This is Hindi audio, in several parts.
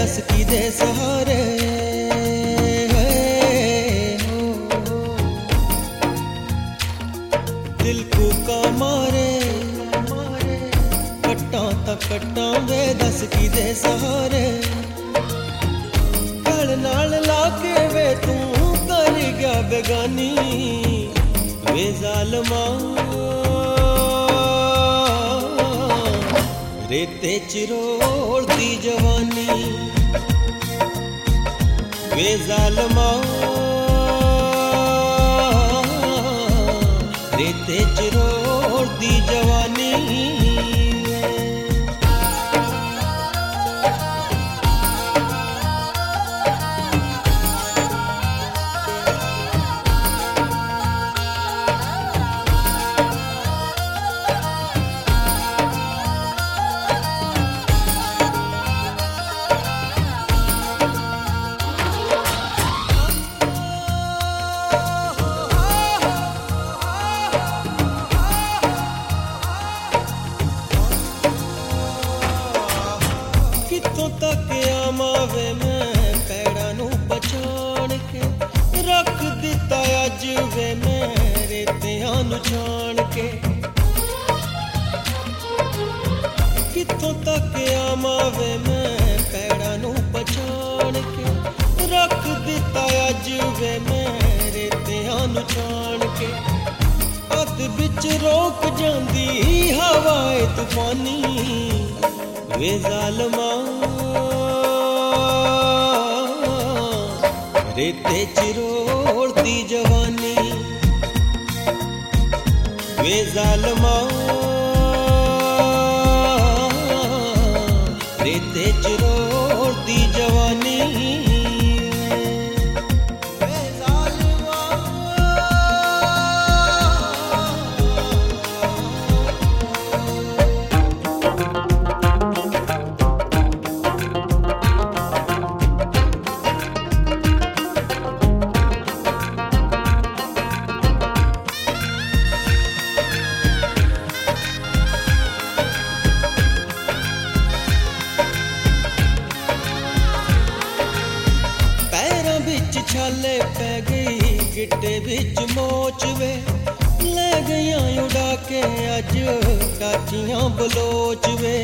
दस की दे सहारे दिल को का मारे कट्टा तक कट्टा वे दस की दे सहारे गल नाल लाके वे तू कर गया बेगानी वे जालमा रेते चिरोड़ती जवानी वे जालमा रेते चिरोड़ती जवानी कितों तक आमावे मैं पैड़ा नू पछाण के रख दिता अज वे मेरे तेहां नू छाण के कितों तक आमावे मैं पैड़ा नू पछाण के रख दिता अज वे मेरे तेहां नू छाण के अद बिच रोक जांदी हवाए तूफानी वे जालमा रेते चिरोड़ती जवानी वे जालमा रेते चिरोड़ती जवानी छाले पै गई गिट्टे बिच मोच वे ले गईयां उड़ा के अज काचियां बलोच वे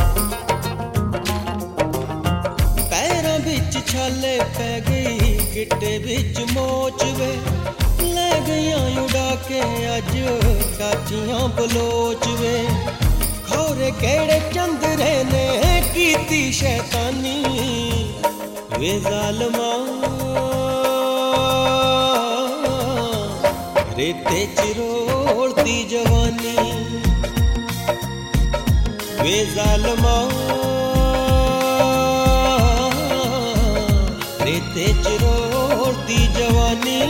पैरां बिच छाले पै गई गिट्टे बिच मोच वे ले गईयां उड़ा के अज काचियां बलोच वे खौरे केड़े चंदरे ने कीती शैतानी वे जालमा रेते चिरोड़ती जवानी वे जालमा रेते चिरोड़ती जवानी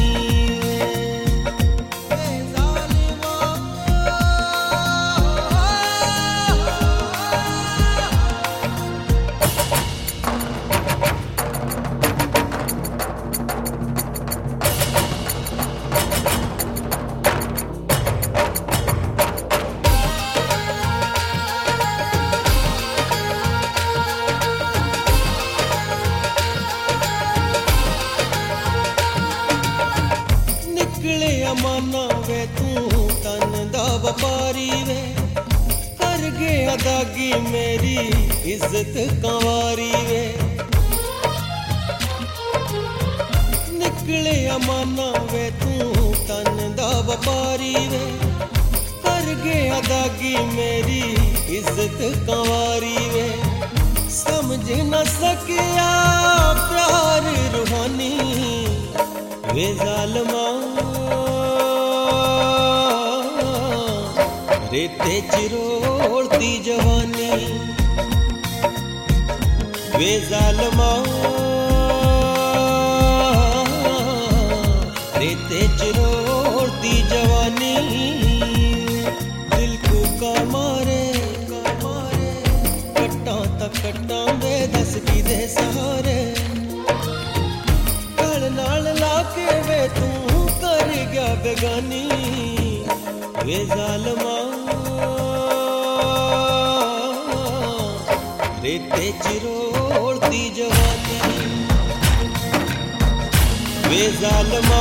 अमाना वे तू तन दा व्यापारी वे कर गया दागी मेरी इज्जत कंवारी वे निकले अमाना वे तू तन दा व्यापारी वे कर गया दागी मेरी इज्जत कंवारी वे समझ न सकिया प्यार रूहानी वे जालमा रेते चिरोड़ती जवानी वे जालमा रेते चिरोड़ती जवानी दिल को का मारे कट्टा तक कट्टा वे दस की दे सहारे गल नाल लाके वे तू कर गया बेगानी वे जालमा रेते चिरोड़ दी जवानी वे ज़ालिमा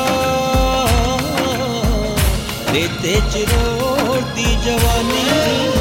रेते च रोड़ दी जवानी।